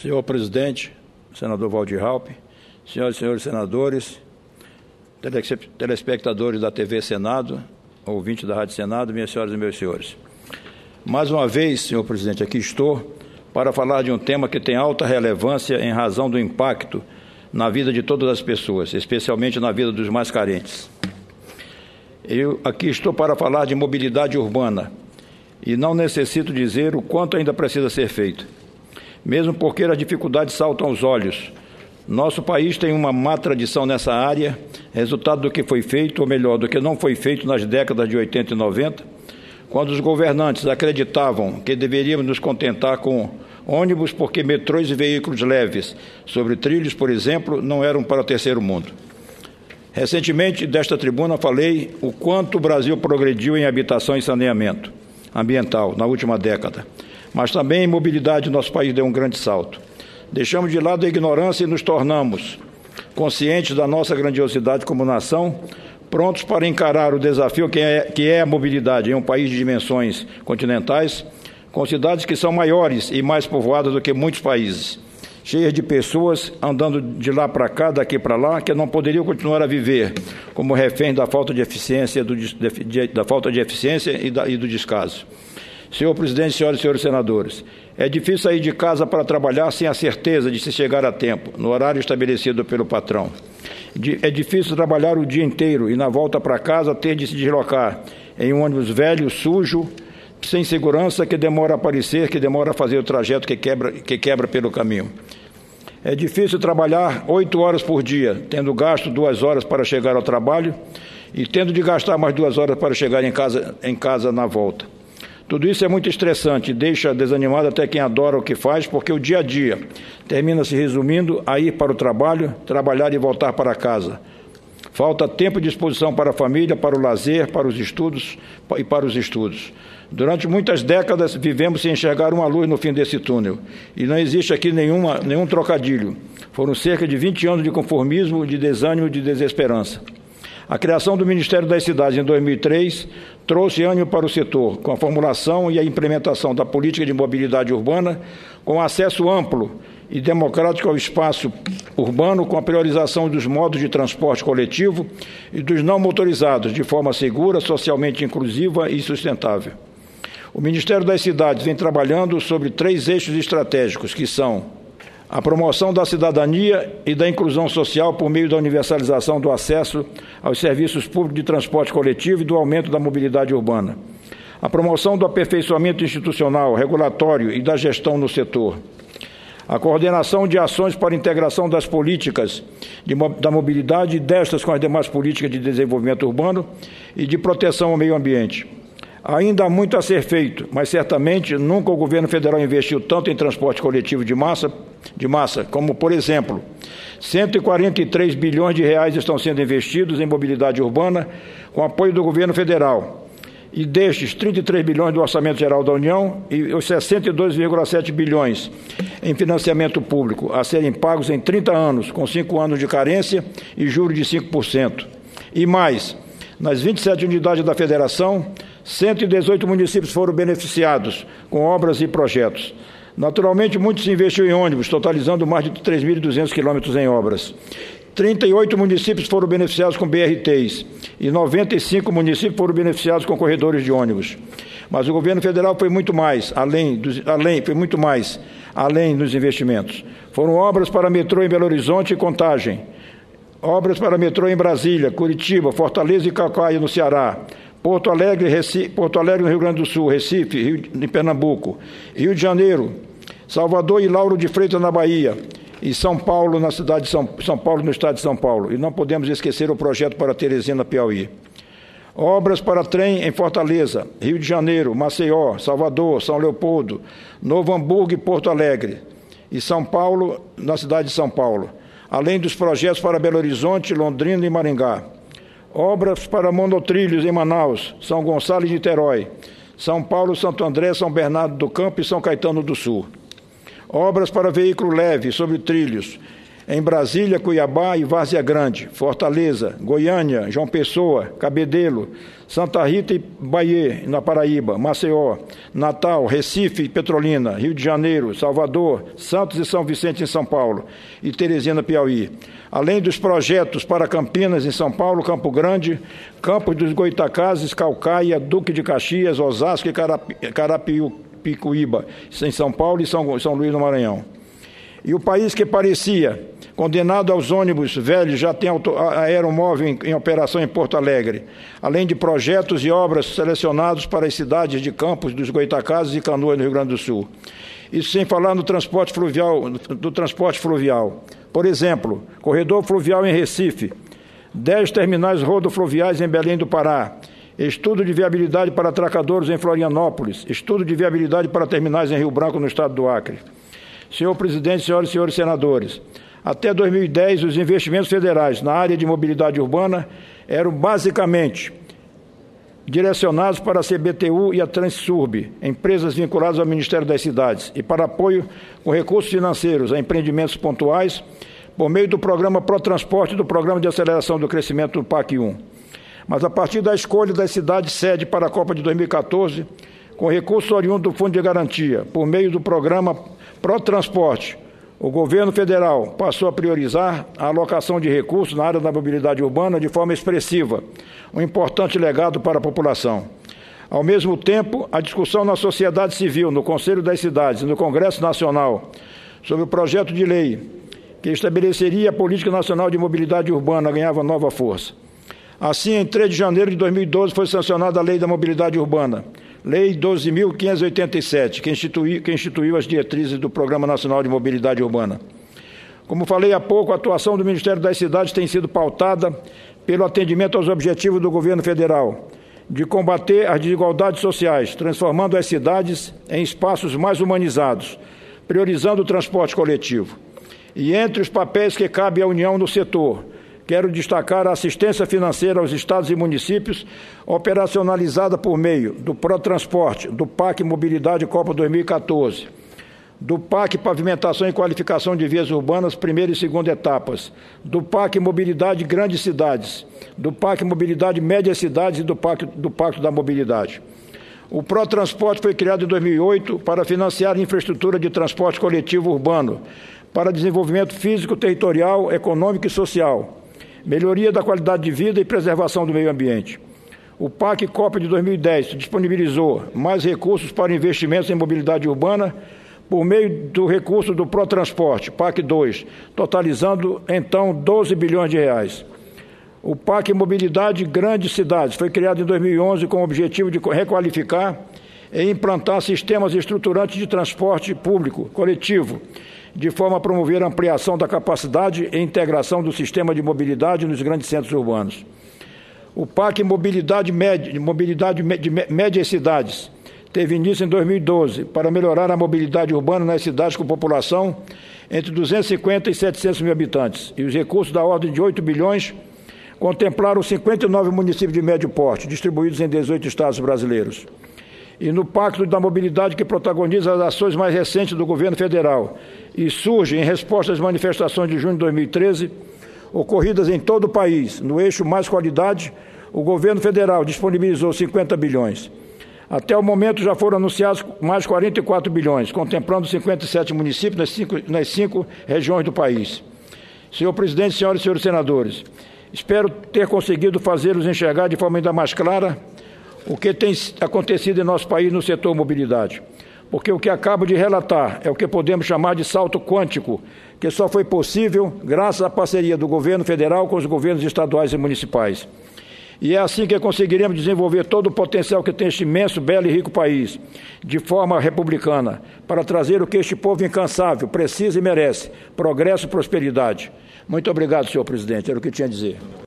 Senhor presidente, senador Waldir Raupp, senhoras e senhores senadores, telespectadores da TV Senado, ouvintes da Rádio Senado, minhas senhoras e meus senhores. Mais uma vez, senhor presidente, aqui estou para falar de um tema que tem alta relevância em razão do impacto na vida de todas as pessoas, especialmente na vida dos mais carentes. Eu aqui estou para falar de mobilidade urbana e não necessito dizer o quanto ainda precisa ser feito, mesmo porque as dificuldades saltam aos olhos. Nosso país tem uma má tradição nessa área, resultado do que foi feito, ou melhor, do que não foi feito nas décadas de 80 e 90, quando os governantes acreditavam que deveríamos nos contentar com ônibus porque metrôs e veículos leves sobre trilhos, por exemplo, não eram para o terceiro mundo. Recentemente, desta tribuna, falei o quanto o Brasil progrediu em habitação e saneamento ambiental na última década, mas também em mobilidade nosso país deu um grande salto. Deixamos de lado a ignorância e nos tornamos conscientes da nossa grandiosidade como nação, prontos para encarar o desafio que é a mobilidade em um país de dimensões continentais, com cidades que são maiores e mais povoadas do que muitos países, cheias de pessoas andando de lá para cá, daqui para lá, que não poderiam continuar a viver como reféns da falta de eficiência, e do descaso. Senhor presidente, senhoras e senhores senadores, é difícil sair de casa para trabalhar sem a certeza de se chegar a tempo, no horário estabelecido pelo patrão. É difícil trabalhar o dia inteiro e, na volta para casa, ter de se deslocar em um ônibus velho, sujo, sem segurança, que demora a aparecer, que demora a fazer o trajeto que quebra pelo caminho. É difícil trabalhar 8 horas por dia, tendo gasto 2 horas para chegar ao trabalho e tendo de gastar mais 2 horas para chegar em casa na volta. Tudo isso é muito estressante e deixa desanimado até quem adora o que faz, porque o dia a dia termina se resumindo a ir para o trabalho, trabalhar e voltar para casa. Falta tempo e disposição para a família, para o lazer, para os estudos e para os estudos. Durante muitas décadas vivemos sem enxergar uma luz no fim desse túnel, e não existe aqui nenhum trocadilho. Foram cerca de 20 anos de conformismo, de desânimo e de desesperança. A criação do Ministério das Cidades em 2003 trouxe ânimo para o setor, com a formulação e a implementação da política de mobilidade urbana, com acesso amplo e democrático ao espaço urbano, com a priorização dos modos de transporte coletivo e dos não motorizados, de forma segura, socialmente inclusiva e sustentável. O Ministério das Cidades vem trabalhando sobre 3 eixos estratégicos, que são a promoção da cidadania e da inclusão social por meio da universalização do acesso aos serviços públicos de transporte coletivo e do aumento da mobilidade urbana. A promoção do aperfeiçoamento institucional, regulatório e da gestão no setor. A coordenação de ações para a integração das políticas da mobilidade e destas com as demais políticas de desenvolvimento urbano e de proteção ao meio ambiente. Ainda há muito a ser feito, mas certamente nunca o governo federal investiu tanto em transporte coletivo de massa, como, por exemplo, 143 bilhões de reais estão sendo investidos em mobilidade urbana com apoio do governo federal. E destes, 33 bilhões do Orçamento Geral da União e os 62,7 bilhões em financiamento público a serem pagos em 30 anos, com 5 anos de carência e juros de 5%. E mais, nas 27 unidades da Federação, 118 municípios foram beneficiados com obras e projetos. Naturalmente, muito se investiu em ônibus, totalizando mais de 3.200 quilômetros em obras. 38 municípios foram beneficiados com BRTs e 95 municípios foram beneficiados com corredores de ônibus. Mas o governo federal foi muito mais, além nos investimentos. Foram obras para metrô em Belo Horizonte e Contagem, obras para metrô em Brasília, Curitiba, Fortaleza e Calcaia, no Ceará, Porto Alegre, no Rio Grande do Sul, Recife, em Pernambuco, Rio de Janeiro, Salvador e Lauro de Freitas, na Bahia, e São Paulo, na cidade de São Paulo, no estado de São Paulo. E não podemos esquecer o projeto para Teresina, Piauí. Obras para trem em Fortaleza, Rio de Janeiro, Maceió, Salvador, São Leopoldo, Novo Hamburgo e Porto Alegre, e São Paulo, na cidade de São Paulo, além dos projetos para Belo Horizonte, Londrina e Maringá. Obras para monotrilhos em Manaus, São Gonçalo e Niterói, São Paulo, Santo André, São Bernardo do Campo e São Caetano do Sul. Obras para veículo leve sobre trilhos em Brasília, Cuiabá e Várzea Grande, Fortaleza, Goiânia, João Pessoa, Cabedelo, Santa Rita e Bahia, na Paraíba, Maceió, Natal, Recife e Petrolina, Rio de Janeiro, Salvador, Santos e São Vicente em São Paulo e Teresina, Piauí. Além dos projetos para Campinas em São Paulo, Campo Grande, Campos dos Goitacazes, Caucaia, Duque de Caxias, Osasco e Carapicuíba em São Paulo e São Luís no Maranhão. E o país que parecia condenado aos ônibus velhos já tem aeromóvel em operação em Porto Alegre, além de projetos e obras selecionados para as cidades de Campos dos Goitacazes e Canoas, no Rio Grande do Sul. Isso sem falar no transporte fluvial. Por exemplo, corredor fluvial em Recife, 10 terminais rodofluviais em Belém do Pará, estudo de viabilidade para atracadores em Florianópolis, estudo de viabilidade para terminais em Rio Branco, no estado do Acre. Senhor presidente, senhoras e senhores senadores, até 2010, os investimentos federais na área de mobilidade urbana eram basicamente direcionados para a CBTU e a Transurb, empresas vinculadas ao Ministério das Cidades, e para apoio com recursos financeiros a empreendimentos pontuais, por meio do programa Protransporte e do Programa de Aceleração do Crescimento do PAC 1. Mas a partir da escolha das cidades sede para a Copa de 2014, com recursos oriundos do Fundo de Garantia, por meio do programa Protransporte, o governo federal passou a priorizar a alocação de recursos na área da mobilidade urbana de forma expressiva, um importante legado para a população. Ao mesmo tempo, a discussão na sociedade civil, no Conselho das Cidades e no Congresso Nacional sobre o projeto de lei que estabeleceria a Política Nacional de Mobilidade Urbana ganhava nova força. Assim, em 3 de janeiro de 2012, foi sancionada a Lei da Mobilidade Urbana, Lei 12.587, que instituiu as diretrizes do Programa Nacional de Mobilidade Urbana. Como falei há pouco, a atuação do Ministério das Cidades tem sido pautada pelo atendimento aos objetivos do governo federal, de combater as desigualdades sociais, transformando as cidades em espaços mais humanizados, priorizando o transporte coletivo. E entre os papéis que cabe à União no setor, quero destacar a assistência financeira aos estados e municípios, operacionalizada por meio do Protransporte, do PAC Mobilidade Copa 2014, do PAC Pavimentação e Qualificação de Vias Urbanas, primeira e segunda etapas, do PAC Mobilidade Grandes Cidades, do PAC Mobilidade Médias Cidades e do Pacto da Mobilidade. O Protransporte foi criado em 2008 para financiar infraestrutura de transporte coletivo urbano, para desenvolvimento físico, territorial, econômico e social, melhoria da qualidade de vida e preservação do meio ambiente. O PAC Copa de 2010 disponibilizou mais recursos para investimentos em mobilidade urbana por meio do recurso do Protransporte, PAC 2, totalizando, então, 12 bilhões de reais. O PAC Mobilidade Grandes Cidades foi criado em 2011 com o objetivo de requalificar e implantar sistemas estruturantes de transporte público, coletivo, de forma a promover a ampliação da capacidade e integração do sistema de mobilidade nos grandes centros urbanos. O PAC Mobilidade Médias Cidades teve início em 2012 para melhorar a mobilidade urbana nas cidades com população entre 250 e 700 mil habitantes, e os recursos da ordem de 8 bilhões contemplaram 59 municípios de médio porte, distribuídos em 18 estados brasileiros. E no Pacto da Mobilidade, que protagoniza as ações mais recentes do governo federal e surge em resposta às manifestações de junho de 2013, ocorridas em todo o país, no eixo Mais Qualidade, o governo federal disponibilizou 50 bilhões. Até o momento já foram anunciados mais 44 bilhões, contemplando 57 municípios nas 5 regiões do país. Senhor presidente, senhoras e senhores senadores, espero ter conseguido fazê-los enxergar de forma ainda mais clara o que tem acontecido em nosso país no setor mobilidade, porque o que acabo de relatar é o que podemos chamar de salto quântico, que só foi possível graças à parceria do governo federal com os governos estaduais e municipais. E é assim que conseguiremos desenvolver todo o potencial que tem este imenso, belo e rico país, de forma republicana, para trazer o que este povo incansável precisa e merece: progresso e prosperidade. Muito obrigado, senhor presidente, era o que tinha a dizer.